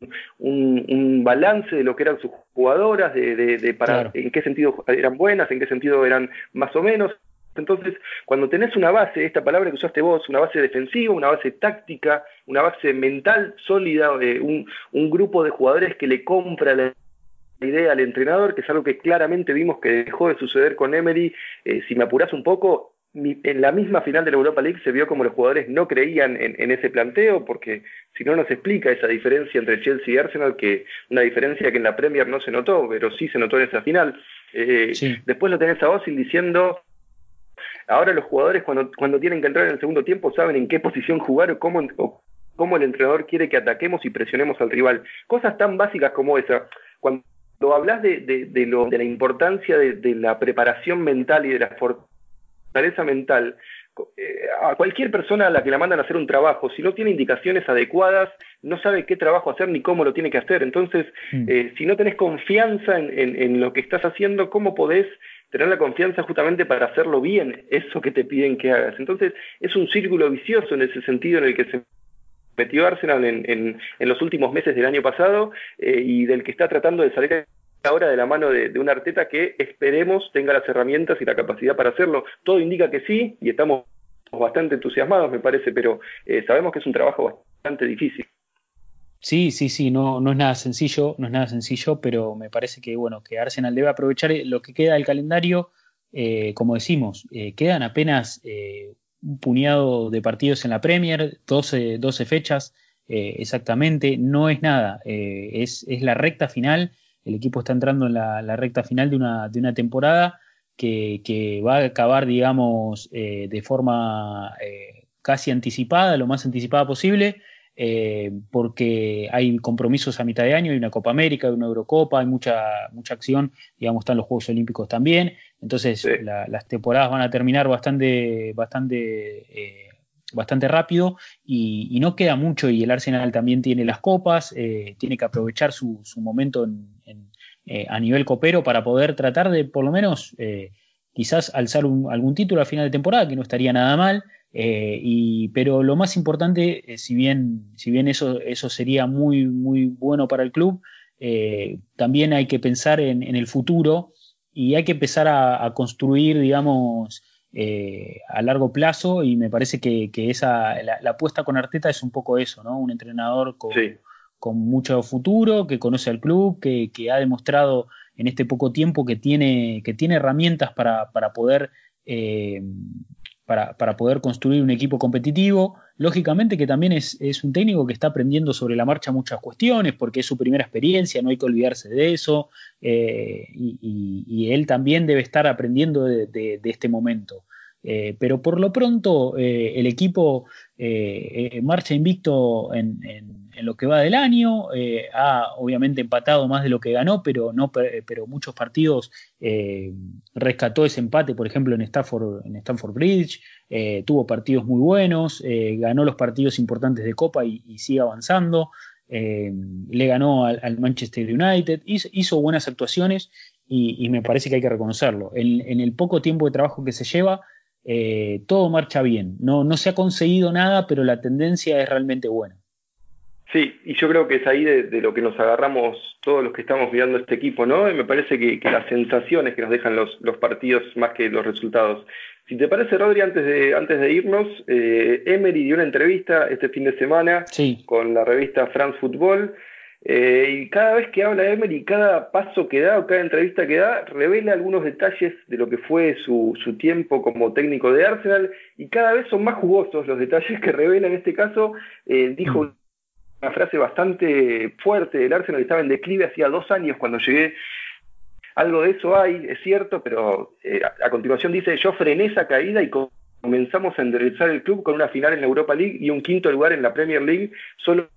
un, un balance de lo que eran sus jugadoras, de, de, de para claro. en qué sentido eran buenas, en qué sentido eran más o menos. Entonces, cuando tenés una base, esta palabra que usaste vos, una base defensiva, una base táctica, una base mental sólida, eh, un, un grupo de jugadores que le compra la idea al entrenador, que es algo que claramente vimos que dejó de suceder con Emery. Eh, si me apurás un poco, mi, en la misma final de la Europa League se vio como los jugadores no creían en, en ese planteo, porque si no nos explica esa diferencia entre Chelsea y Arsenal, que una diferencia que en la Premier no se notó, pero sí se notó en esa final. Eh, sí. Después lo tenés a Ozil diciendo... Ahora los jugadores cuando, cuando tienen que entrar en el segundo tiempo saben en qué posición jugar o cómo, o cómo el entrenador quiere que ataquemos y presionemos al rival. Cosas tan básicas como esa. Cuando hablas de, de, de, lo, de la importancia de, de la preparación mental y de la fortaleza mental, eh, a cualquier persona a la que la mandan a hacer un trabajo, si no tiene indicaciones adecuadas, no sabe qué trabajo hacer ni cómo lo tiene que hacer. Entonces, mm. eh, si no tenés confianza en, en, en lo que estás haciendo, ¿cómo podés tener la confianza justamente para hacerlo bien, eso que te piden que hagas? Entonces es un círculo vicioso en ese sentido en el que se metió Arsenal en, en, en los últimos meses del año pasado eh, y del que está tratando de salir ahora de la mano de, de un Arteta que esperemos tenga las herramientas y la capacidad para hacerlo. Todo indica que sí y estamos bastante entusiasmados, me parece, pero eh, sabemos que es un trabajo bastante difícil. Sí, sí, sí, no, no es nada sencillo, no es nada sencillo, pero me parece que bueno, que Arsenal debe aprovechar lo que queda del calendario, eh, como decimos, eh, quedan apenas eh, un puñado de partidos en la Premier, doce, doce fechas, eh, exactamente, no es nada, eh, es, es la recta final, el equipo está entrando en la, la recta final de una, de una temporada que, que va a acabar, digamos, eh, de forma eh, casi anticipada, lo más anticipada posible, eh, porque hay compromisos a mitad de año, hay una Copa América, hay una Eurocopa, hay mucha, mucha acción, digamos, están los Juegos Olímpicos también, entonces sí. la, las temporadas van a terminar bastante, bastante, eh, bastante rápido y, y no queda mucho, y el Arsenal también tiene las copas, eh, tiene que aprovechar su, su momento en, en, eh, a nivel copero para poder tratar de por lo menos eh, quizás alzar un, algún título a final de temporada, que no estaría nada mal. Eh, y, pero lo más importante, eh, si bien, si bien eso, eso sería muy, muy bueno para el club, eh, también hay que pensar en, en el futuro y hay que empezar a, a construir, digamos, eh, a largo plazo, y me parece que, que esa, la, la apuesta con Arteta es un poco eso, ¿no? Un entrenador con, Sí. con mucho futuro, que conoce al club, que, que ha demostrado en este poco tiempo que tiene, que tiene herramientas para, para poder... Eh, Para, para poder construir un equipo competitivo. Lógicamente que también es, es un técnico que está aprendiendo sobre la marcha muchas cuestiones, porque es su primera experiencia, no hay que olvidarse de eso, eh, y, y, y él también debe estar aprendiendo de, de, de este momento. Eh, pero por lo pronto eh, el equipo eh, eh, marcha invicto en, en, en lo que va del año, eh, ha obviamente empatado más de lo que ganó, pero, no, pero muchos partidos eh, rescató ese empate, por ejemplo en Stamford, en Stamford Bridge, eh, tuvo partidos muy buenos, eh, ganó los partidos importantes de Copa y, y sigue avanzando, eh, le ganó al, al Manchester United, hizo, hizo buenas actuaciones y, y me parece que hay que reconocerlo. En, en el poco tiempo de trabajo que se lleva, Eh, todo marcha bien, no, no se ha conseguido nada, pero la tendencia es realmente buena. Sí, y yo creo que es ahí de, de lo que nos agarramos todos los que estamos mirando este equipo, ¿no? Y me parece que, que las sensaciones que nos dejan los, los partidos más que los resultados. Si te parece, Rodri, antes de, antes de irnos, eh, Emery dio una entrevista este fin de semana sí. con la revista France Football, eh, y cada vez que habla Emery, cada paso que da o cada entrevista que da, revela algunos detalles de lo que fue su, su tiempo como técnico de Arsenal, y cada vez son más jugosos los detalles que revela. En este caso, eh, dijo mm. una frase bastante fuerte: el Arsenal estaba en declive hacía dos años cuando llegué. Algo de eso hay, es cierto, pero eh, a, a continuación dice: yo frené esa caída y comenzamos a enderezar el club con una final en la Europa League y un quinto lugar en la Premier League, solo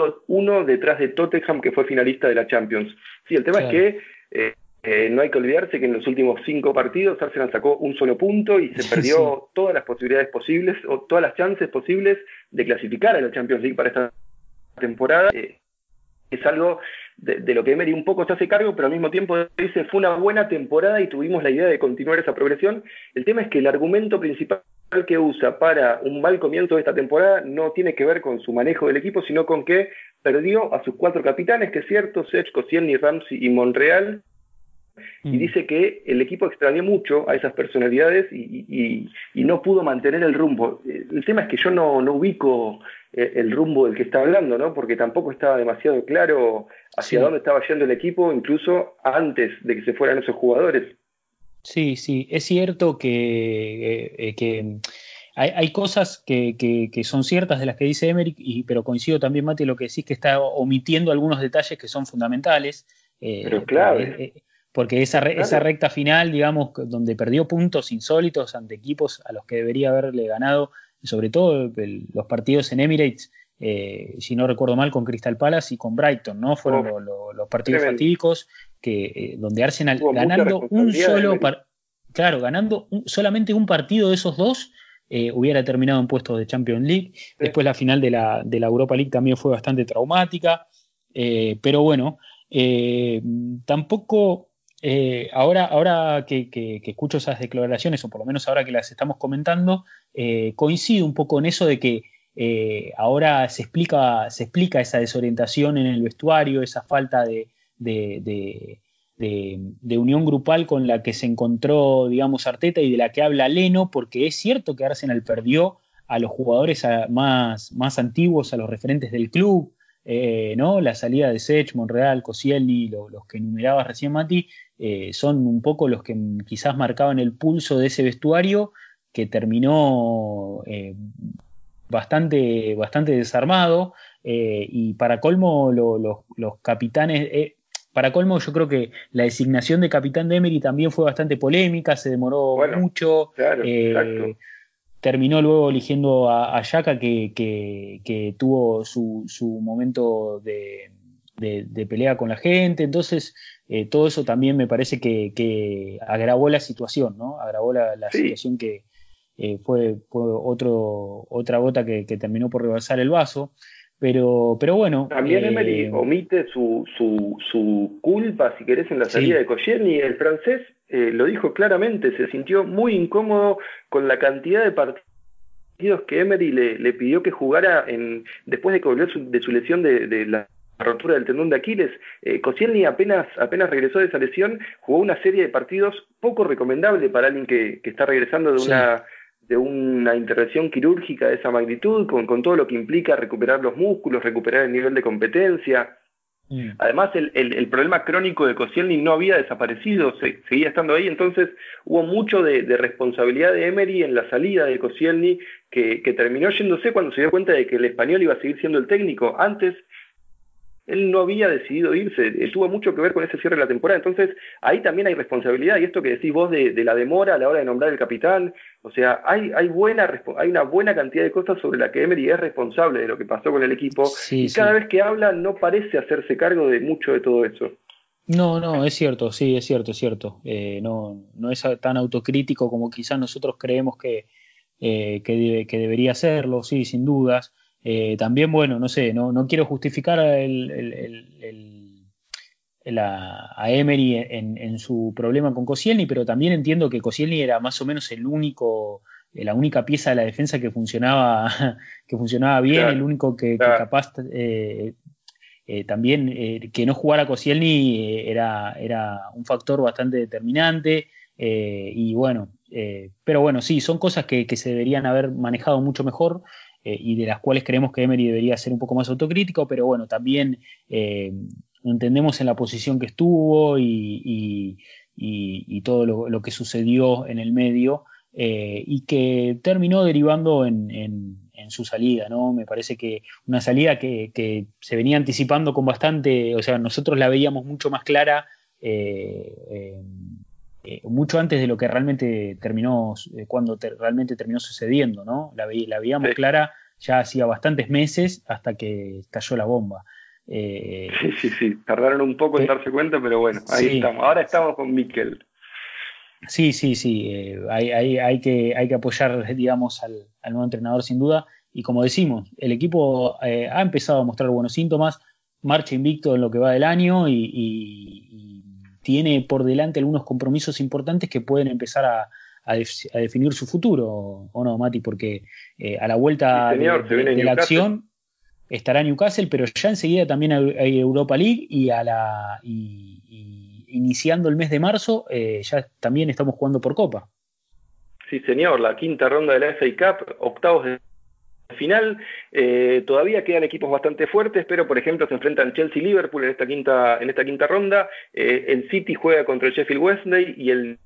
uno detrás de Tottenham, que fue finalista de la Champions. Sí, el tema claro. es que eh, eh, no hay que olvidarse que en los últimos cinco partidos Arsenal sacó un solo punto y se perdió sí. todas las posibilidades posibles, o todas las chances posibles de clasificar a la Champions League para esta temporada. Eh, es algo de, de lo que Emery un poco se hace cargo, pero al mismo tiempo dice: fue una buena temporada y tuvimos la idea de continuar esa progresión. El tema es que el argumento principal que usa para un mal comienzo de esta temporada no tiene que ver con su manejo del equipo, sino con que perdió a sus cuatro capitanes, que es cierto, Sech, Koscielny, Ramsey y Monreal, mm. y dice que el equipo extrañó mucho a esas personalidades y, y, y no pudo mantener el rumbo. El tema es que yo no, no ubico el rumbo del que está hablando, ¿no? Porque tampoco estaba demasiado claro hacia sí. dónde estaba yendo el equipo, incluso antes de que se fueran esos jugadores. Sí, sí, es cierto que, eh, que hay, hay cosas que, que, que son ciertas de las que dice Emery, y, pero coincido también, Mati, lo que decís, que está omitiendo algunos detalles que son fundamentales. Eh, pero clave. Eh, porque esa, re, esa recta final, digamos, donde perdió puntos insólitos ante equipos a los que debería haberle ganado, sobre todo el, los partidos en Emirates, eh, si no recuerdo mal, con Crystal Palace y con Brighton, ¿no? Fueron oh, lo, lo, los partidos tremendo. fatídicos, que, eh, donde Arsenal Hubo ganando un solo par, claro, ganando un, solamente un partido de esos dos, eh, hubiera terminado en puestos de Champions League. Sí. Después la final de la, de la Europa League también fue bastante traumática, eh, pero bueno, eh, tampoco eh, ahora, ahora que, que, que escucho esas declaraciones, o por lo menos ahora que las estamos comentando, eh, coincido un poco en eso de que Eh, ahora se explica, se explica esa desorientación en el vestuario, esa falta de, de, de, de, de unión grupal con la que se encontró, digamos, Arteta, y de la que habla Leno, porque es cierto que Arsenal perdió a los jugadores a, más, más antiguos, a los referentes del club, eh, ¿no? La salida de Sech, Monreal, Koscielny, lo, los que enumerabas recién, Mati, eh, son un poco los que quizás marcaban el pulso de ese vestuario, que terminó... Eh, bastante, bastante desarmado, eh, y para colmo lo, lo, los capitanes, eh, para colmo yo creo que la designación de capitán de Emery también fue bastante polémica, se demoró bueno, mucho, claro, eh, exacto. terminó luego eligiendo a, a Xhaka que, que, que tuvo su, su momento de, de, de pelea con la gente, entonces eh, todo eso también me parece que, que agravó la situación, ¿no? Agravó la, la Sí. situación que eh, fue, fue otro, otra gota que, que terminó por rebasar el vaso, pero, pero bueno. También eh, Emery omite su, su, su culpa, si querés, en la salida sí, de Koscielny. El francés eh, lo dijo claramente, se sintió muy incómodo con la cantidad de partidos que Emery le, le pidió que jugara en, después de que volvió su, de su lesión de, de la rotura del tendón de Aquiles. Eh, Koscielny apenas, apenas regresó de esa lesión, jugó una serie de partidos poco recomendable para alguien que, que está regresando de sí. una... de una intervención quirúrgica de esa magnitud, con, con todo lo que implica recuperar los músculos, recuperar el nivel de competencia. Mm. Además, el, el, el problema crónico de Koscielny no había desaparecido, se, seguía estando ahí, entonces hubo mucho de, de responsabilidad de Emery en la salida de Koscielny, que, que terminó yéndose cuando se dio cuenta de que el español iba a seguir siendo el técnico. Antes, él no había decidido irse, eh, tuvo mucho que ver con ese cierre de la temporada, entonces ahí también hay responsabilidad, y esto que decís vos de, de la demora a la hora de nombrar el capitán, o sea, hay, hay, buena, hay una buena cantidad de cosas sobre la que Emery es responsable de lo que pasó con el equipo, sí, y cada sí. vez que habla no parece hacerse cargo de mucho de todo eso. No, no, es cierto, sí, es cierto, es cierto. Eh, no, no es tan autocrítico como quizás nosotros creemos que, eh, que, debe, que debería serlo, sí, sin dudas. Eh, también, bueno, no sé, no, no quiero justificar el, el, el, el, el a, a Emery en, en su problema con Koscielny, pero también entiendo que Koscielny era más o menos el único, la única pieza de la defensa que funcionaba, que funcionaba bien, claro, el único que, claro. que capaz eh, eh, también eh, que no jugara Koscielny eh, era, era un factor bastante determinante, eh, y bueno, eh, pero bueno, sí, son cosas que, que se deberían haber manejado mucho mejor. Eh, y de las cuales creemos que Emery debería ser un poco más autocrítico, pero bueno, también eh, entendemos en la posición que estuvo y, y, y, y todo lo, lo que sucedió en el medio, eh, y que terminó derivando en, en, en su salida, ¿no? Me parece que una salida que, que se venía anticipando con bastante, o sea, nosotros la veíamos mucho más clara, eh, eh, Eh, mucho antes de lo que realmente terminó, eh, cuando te, realmente terminó sucediendo, ¿no? La, ve, la veíamos sí. clara ya hacía bastantes meses hasta que estalló la bomba. Eh, sí, sí, sí, tardaron un poco en darse cuenta, pero bueno, ahí sí. estamos. Ahora estamos con Mikel. Sí, sí, sí, eh, hay, hay, hay, que, hay que apoyar, digamos, al, al nuevo entrenador sin duda, y como decimos, el equipo eh, ha empezado a mostrar buenos síntomas, marcha invicto en lo que va del año y, y, y tiene por delante algunos compromisos importantes que pueden empezar a, a, def- a definir su futuro, ¿o no, Mati? Porque eh, a la vuelta sí, señor, de, de, de la acción estará Newcastle, pero ya enseguida también hay Europa League, y a la y, y iniciando el mes de marzo eh, ya también estamos jugando por Copa. Sí, señor, la quinta ronda de la F A Cup, octavos de final, eh, todavía quedan equipos bastante fuertes, pero por ejemplo se enfrentan Chelsea y Liverpool en esta quinta, en esta quinta ronda, eh, el City juega contra el Sheffield Wednesday y el,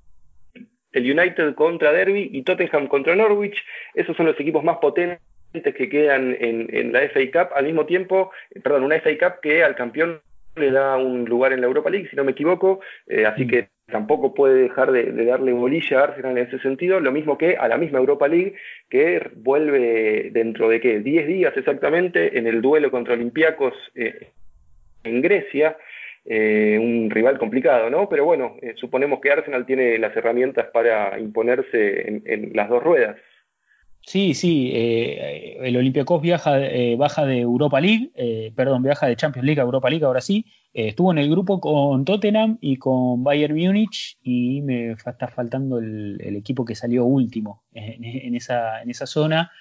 el United contra Derby y Tottenham contra Norwich. Esos son los equipos más potentes que quedan en, en la F A Cup, al mismo tiempo, eh, perdón, una F A Cup que al campeón le da un lugar en la Europa League, si no me equivoco, eh, así mm. que tampoco puede dejar de, de darle bolilla a Arsenal en ese sentido, lo mismo que a la misma Europa League, que vuelve dentro de, ¿qué?, diez días exactamente, en el duelo contra Olympiacos eh, en Grecia, eh, un rival complicado, ¿no? Pero bueno, eh, suponemos que Arsenal tiene las herramientas para imponerse en, en las dos ruedas. Sí, sí, eh, el Olympiacos viaja, eh, baja de Europa League, eh, perdón, viaja de Champions League a Europa League, ahora sí. Eh, estuvo en el grupo con Tottenham y con Bayern Múnich, y me fa- está faltando el, el equipo que salió último en, en, esa, en esa zona.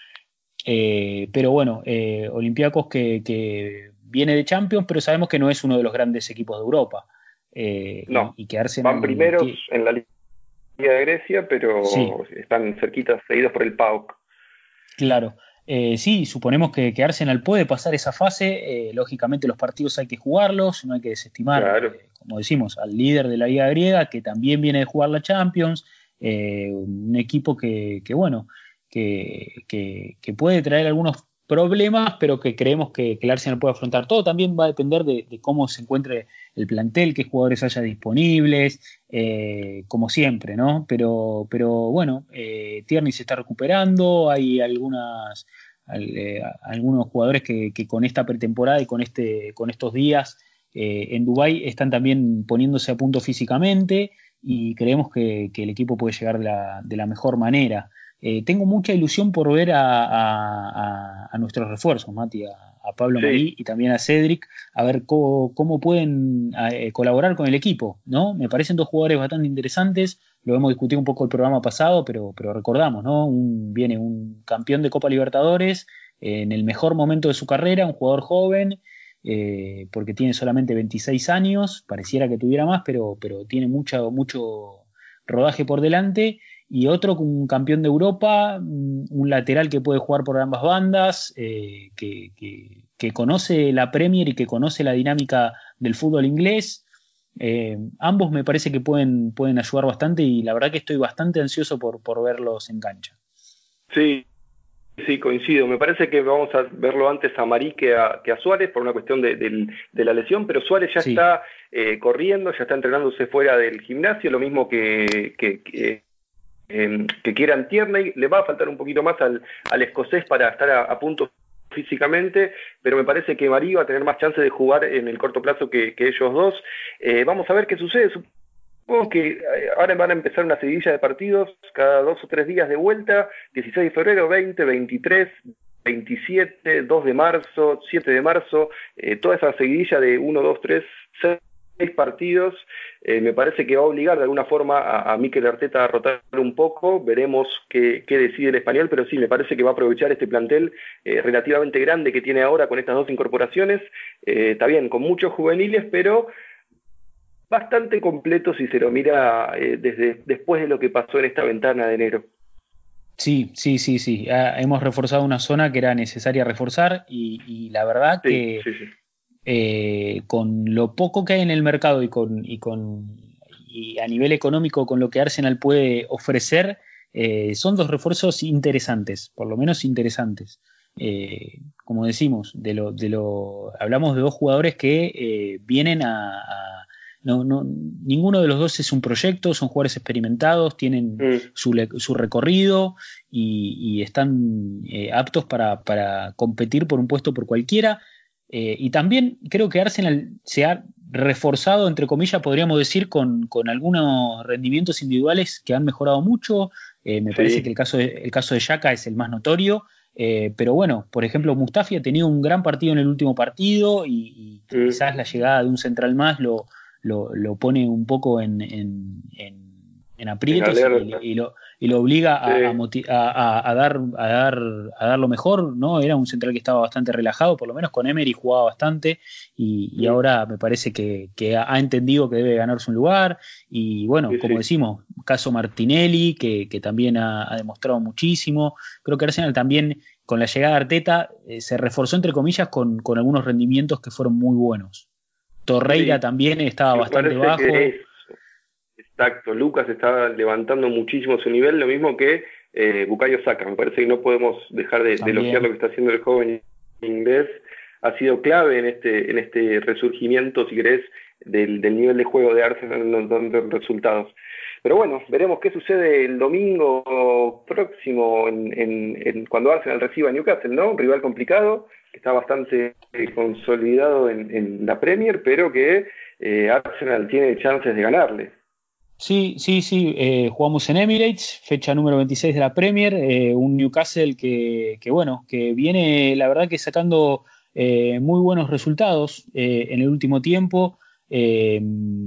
Eh, pero bueno, eh, Olympiacos que, que viene de Champions, pero sabemos que no es uno de los grandes equipos de Europa. Eh, no, y, y que Arsenal van primeros que, en la Liga de Grecia, pero sí. están cerquitas, seguidos por el P A O K. Claro, eh, sí, suponemos que, que Arsenal puede pasar esa fase, eh, lógicamente los partidos hay que jugarlos, no hay que desestimar, claro. eh, como decimos, al líder de la Liga Griega, que también viene de jugar la Champions, eh, un equipo que, que bueno, que, que, que puede traer algunos problemas, pero que creemos que, que el Arsenal puede afrontar. Todo también va a depender de, de cómo se encuentre el plantel, qué jugadores haya disponibles, eh, como siempre, ¿no? Pero, pero bueno, eh, Tierney se está recuperando, hay algunas, al, eh, algunos jugadores que, que con esta pretemporada y con, este, con estos días eh, en Dubái están también poniéndose a punto físicamente y creemos que, que el equipo puede llegar de la, de la mejor manera. Eh, tengo mucha ilusión por ver a, a, a, a nuestros refuerzos, Mati, a, a Pablo sí. Marí y también a Cedric, a ver cómo, cómo pueden eh, colaborar con el equipo, ¿no? Me parecen dos jugadores bastante interesantes, lo hemos discutido un poco el programa pasado, pero, pero recordamos, ¿no? Un, viene un campeón de Copa Libertadores eh, en el mejor momento de su carrera, un jugador joven, eh, porque tiene solamente veintiséis años, pareciera que tuviera más, pero, pero tiene mucha, mucho rodaje por delante. Y otro, un campeón de Europa, un lateral que puede jugar por ambas bandas, eh, que, que, que conoce la Premier y que conoce la dinámica del fútbol inglés. Eh, ambos me parece que pueden, pueden ayudar bastante y la verdad que estoy bastante ansioso por, por verlos en cancha. Sí, sí, coincido. Me parece que vamos a verlo antes a Marí que a, que a Suárez por una cuestión de, de, de la lesión, pero Suárez ya sí. está eh, corriendo, ya está entrenándose fuera del gimnasio, lo mismo que... que, que Eh, que quieran Tierney. Le va a faltar un poquito más al, al escocés para estar a, a punto físicamente, pero me parece que Marí va a tener más chance de jugar en el corto plazo que, que ellos dos. Eh, vamos a ver qué sucede. Supongo que ahora van a empezar una seguidilla de partidos cada dos o tres días de vuelta, dieciséis de febrero, veinte, veintitrés, veintisiete, dos de marzo, siete de marzo, eh, toda esa seguidilla de uno, dos, tres, seis seis partidos, eh, me parece que va a obligar de alguna forma a, a Mikel Arteta a rotar un poco, veremos qué, qué decide el español, pero sí, me parece que va a aprovechar este plantel eh, relativamente grande que tiene ahora con estas dos incorporaciones, eh, está bien, con muchos juveniles, pero bastante completo si se lo mira eh, desde después de lo que pasó en esta ventana de enero. Sí, sí, sí, sí, ah, hemos reforzado una zona que era necesaria reforzar y, y la verdad sí, que... Sí, sí. Eh, con lo poco que hay en el mercado y, con, y, con, y a nivel económico con lo que Arsenal puede ofrecer, eh, son dos refuerzos interesantes, por lo menos interesantes. Eh, como decimos, de lo, de lo, hablamos de dos jugadores que eh, vienen a... a no, no, ninguno de los dos es un proyecto, son jugadores experimentados, tienen mm. su, su recorrido y, y están eh, aptos para, para competir por un puesto por cualquiera. Eh, y también creo que Arsenal se ha reforzado, entre comillas, podríamos decir, con, con algunos rendimientos individuales que han mejorado mucho. Eh, me sí. parece que el caso de, el caso de Xhaka es el más notorio. Eh, pero bueno, por ejemplo, Mustafi ha tenido un gran partido en el último partido y, y mm. quizás la llegada de un central más lo, lo, lo pone un poco en, en, en, en aprietos y, y, lo, y lo obliga sí. a, a, moti- a, a, a, dar, a, dar, a dar lo mejor, ¿no? Era un central que estaba bastante relajado, por lo menos con Emery jugaba bastante y, y sí. ahora me parece que, que ha entendido que debe ganarse un lugar y bueno, sí, como sí. decimos, caso Martinelli que, que también ha, ha demostrado muchísimo. Creo que Arsenal también con la llegada de Arteta eh, se reforzó entre comillas con, con algunos rendimientos que fueron muy buenos. Torreira sí. también estaba me bastante bajo. Exacto, Lucas está levantando muchísimo su nivel, lo mismo que eh, Bukayo Saka. Me parece que no podemos dejar de, de elogiar lo que está haciendo el joven inglés. Ha sido clave en este en este resurgimiento, si querés, del, del nivel de juego de Arsenal, dando resultados. Pero bueno, veremos qué sucede el domingo próximo en, en, en cuando Arsenal reciba a Newcastle, ¿no? Un rival complicado, que está bastante eh, consolidado en, en la Premier, pero que eh, Arsenal tiene chances de ganarle. Sí, sí, sí, eh, jugamos en Emirates, fecha número veintiséis de la Premier, eh, un Newcastle que, que, bueno, que viene, la verdad que sacando eh, muy buenos resultados eh, en el último tiempo, eh,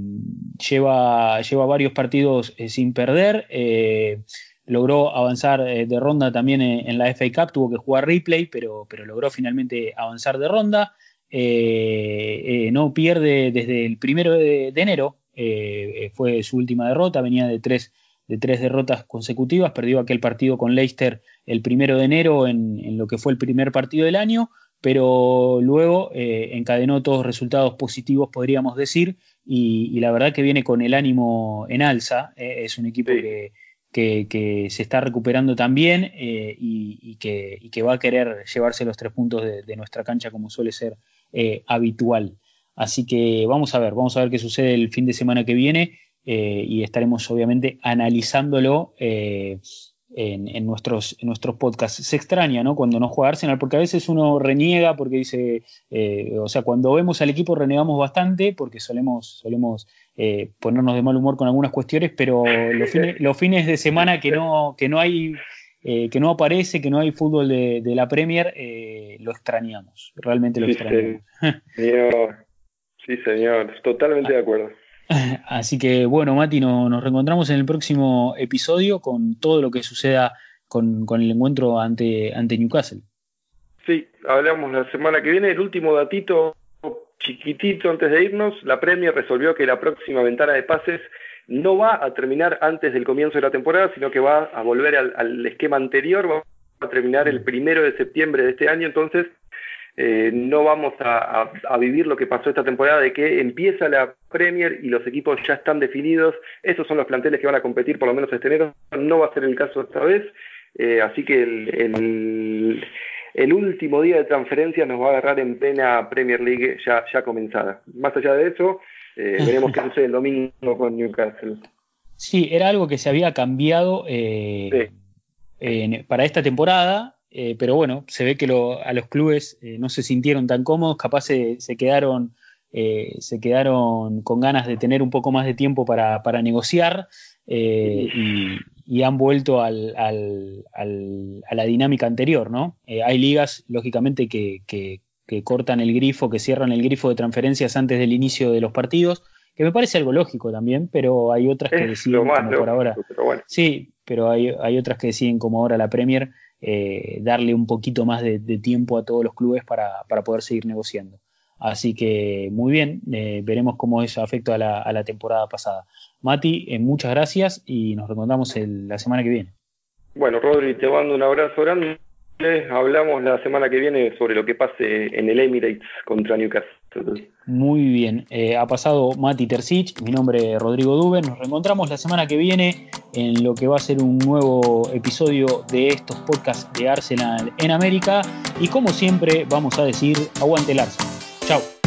lleva, lleva varios partidos eh, sin perder, eh, logró avanzar eh, de ronda también en, en la F A Cup, tuvo que jugar replay, pero, pero logró finalmente avanzar de ronda, eh, eh, no pierde desde el primero de, de enero. Eh, fue su última derrota, venía de tres, de tres derrotas consecutivas, perdió aquel partido con Leicester el primero de enero en, en lo que fue el primer partido del año, pero luego eh, encadenó todos resultados positivos, podríamos decir, y, y la verdad que viene con el ánimo en alza, eh, es un equipo sí. que, que, que se está recuperando también eh, y, y, que, y que va a querer llevarse los tres puntos de, de nuestra cancha como suele ser eh, habitual. Así que vamos a ver, vamos a ver qué sucede el fin de semana que viene eh, y estaremos obviamente analizándolo eh, en, en, nuestros, en nuestros podcasts. Se extraña, ¿no?, cuando no juega Arsenal, porque a veces uno reniega porque dice, eh, o sea, cuando vemos al equipo renegamos bastante porque solemos, solemos eh, ponernos de mal humor con algunas cuestiones, pero los fines, los fines de semana que no, que no hay... Eh, que no aparece, que no hay fútbol de, de la Premier, eh, lo extrañamos, realmente lo sí, extrañamos. Señor. Sí, señor, totalmente de acuerdo. Así que bueno, Mati, no, nos reencontramos en el próximo episodio con todo lo que suceda con, con el encuentro ante, ante Newcastle. Sí, hablamos la semana que viene. El último datito chiquitito antes de irnos: la Premier resolvió que la próxima ventana de pases no va a terminar antes del comienzo de la temporada, sino que va a volver al, al esquema anterior, va a terminar el primero de septiembre de este año. Entonces eh, no vamos a, a, a vivir lo que pasó esta temporada, de que empieza la Premier y los equipos ya están definidos, esos son los planteles que van a competir por lo menos este enero. No va a ser el caso esta vez, eh, así que el, el, el último día de transferencia nos va a agarrar en plena Premier League ya, ya comenzada. Más allá de eso, Eh, veremos qué sucede el domingo con Newcastle. Sí, era algo que se había cambiado eh, sí. en, para esta temporada, eh, pero bueno, se ve que lo, a los clubes eh, no se sintieron tan cómodos, capaz se, se quedaron eh, se quedaron con ganas de tener un poco más de tiempo para, para negociar eh, y, y han vuelto al, al, al, a la dinámica anterior, ¿no? Eh, hay ligas, lógicamente, que, que que cortan el grifo, que cierran el grifo de transferencias antes del inicio de los partidos, que me parece algo lógico también, pero hay otras que es deciden como lógico, por ahora. Pero bueno. Sí, pero hay, hay otras que deciden como ahora la Premier eh, darle un poquito más de, de tiempo a todos los clubes para, para poder seguir negociando. Así que muy bien, eh, veremos cómo eso afecta a la, a la temporada pasada. Mati, eh, muchas gracias y nos reencontramos el, la semana que viene. Bueno, Rodri, te mando un abrazo grande. Hablamos la semana que viene sobre lo que pase en el Emirates contra Newcastle. Muy bien, eh, ha pasado Mati Terzic, mi nombre es Rodrigo Duben. Nos reencontramos la semana que viene en lo que va a ser un nuevo episodio de estos podcasts de Arsenal en América y como siempre vamos a decir, aguante el Arsenal. Chau.